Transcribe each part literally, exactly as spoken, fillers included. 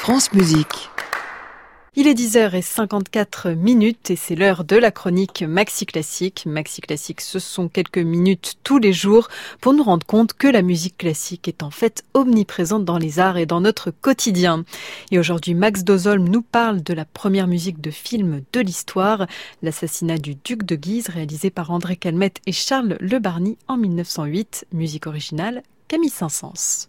France Musique. Il est dix heures cinquante-quatre minutes et c'est l'heure de la chronique Maxi Classique. Maxi Classique, ce sont quelques minutes tous les jours pour nous rendre compte que la musique classique est en fait omniprésente dans les arts et dans notre quotidien. Et aujourd'hui, Max Dosholm nous parle de la première musique de film de l'histoire, l'assassinat du duc de Guise, réalisé par André Calmette et Charles Le Barny en mille neuf cent huit. Musique originale, Camille Saint-Saëns.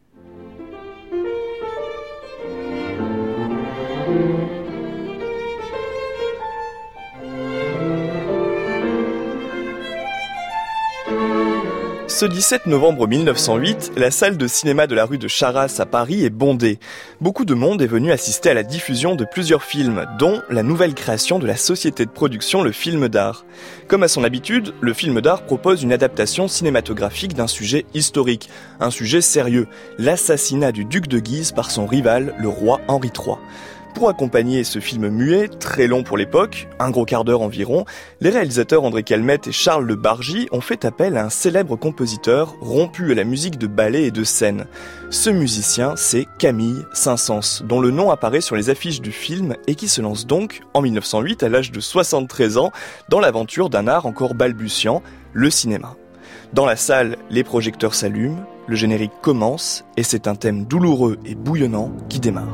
Ce dix-sept novembre mille neuf cent huit, la salle de cinéma de la rue de Charras à Paris est bondée. Beaucoup de monde est venu assister à la diffusion de plusieurs films, dont la nouvelle création de la société de production Le Film d'Art. Comme à son habitude, Le Film d'Art propose une adaptation cinématographique d'un sujet historique, un sujet sérieux, l'assassinat du duc de Guise par son rival, le roi Henri trois. Pour accompagner ce film muet, très long pour l'époque, un gros quart d'heure environ, les réalisateurs André Calmette et Charles Le Bargy ont fait appel à un célèbre compositeur rompu à la musique de ballet et de scène. Ce musicien, c'est Camille Saint-Saëns, dont le nom apparaît sur les affiches du film et qui se lance donc, en mille neuf cent huit, à l'âge de soixante-treize ans, dans l'aventure d'un art encore balbutiant, le cinéma. Dans la salle, les projecteurs s'allument, le générique commence et c'est un thème douloureux et bouillonnant qui démarre.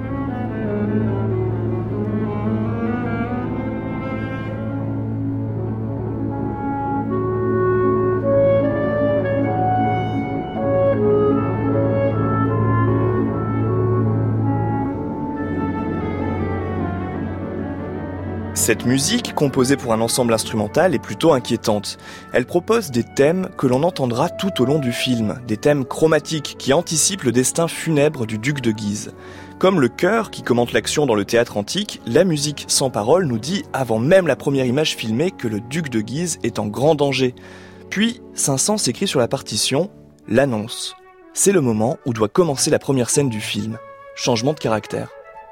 Cette musique, composée pour un ensemble instrumental, est plutôt inquiétante. Elle propose des thèmes que l'on entendra tout au long du film, des thèmes chromatiques qui anticipent le destin funèbre du duc de Guise. Comme le chœur qui commente l'action dans le théâtre antique, la musique sans parole nous dit, avant même la première image filmée, que le duc de Guise est en grand danger. Puis, Saint-Saëns écrit sur la partition « L'annonce ». C'est le moment où doit commencer la première scène du film. Changement de caractère.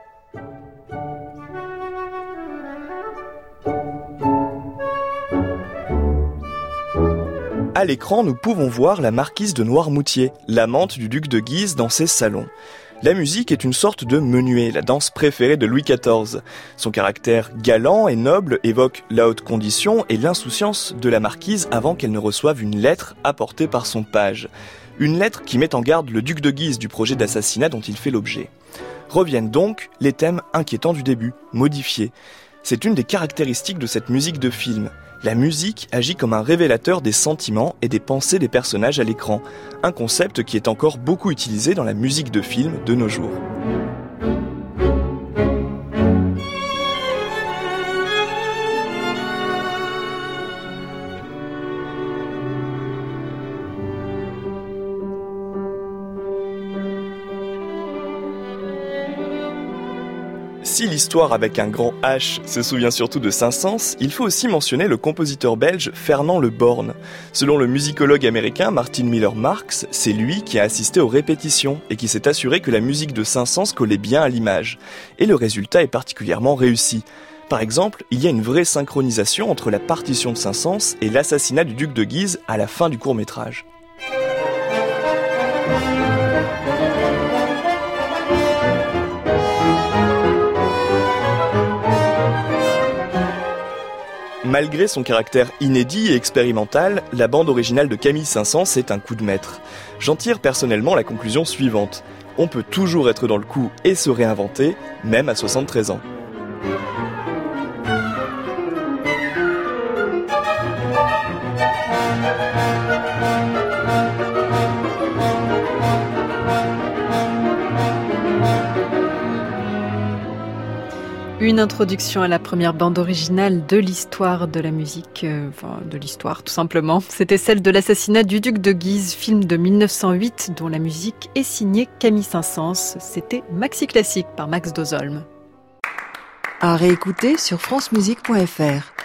À l'écran, nous pouvons voir la marquise de Noirmoutier, l'amante du duc de Guise, dans ses salons. La musique est une sorte de menuet, la danse préférée de Louis quatorze. Son caractère galant et noble évoque la haute condition et l'insouciance de la marquise avant qu'elle ne reçoive une lettre apportée par son page. Une lettre qui met en garde le duc de Guise du projet d'assassinat dont il fait l'objet. Reviennent donc les thèmes inquiétants du début, modifiés. C'est une des caractéristiques de cette musique de film. La musique agit comme un révélateur des sentiments et des pensées des personnages à l'écran, un concept qui est encore beaucoup utilisé dans la musique de film de nos jours. Si l'histoire avec un grand H se souvient surtout de Saint-Saëns, il faut aussi mentionner le compositeur belge Fernand Le Born. Selon le musicologue américain Martin Miller Marks, c'est lui qui a assisté aux répétitions et qui s'est assuré que la musique de Saint-Saëns collait bien à l'image. Et le résultat est particulièrement réussi. Par exemple, il y a une vraie synchronisation entre la partition de Saint-Saëns et l'assassinat du duc de Guise à la fin du court-métrage. Malgré son caractère inédit et expérimental, la bande originale de Camille Saint-Saëns est un coup de maître. J'en tire personnellement la conclusion suivante. On peut toujours être dans le coup et se réinventer, même à soixante-treize ans. Une introduction à la première bande originale de l'histoire de la musique, euh, enfin de l'histoire tout simplement. C'était celle de l'assassinat du duc de Guise, film de mille neuf cent huit dont la musique est signée Camille Saint-Saëns. C'était Maxi Classique par Max Dosholm. À réécouter sur francemusique point f r.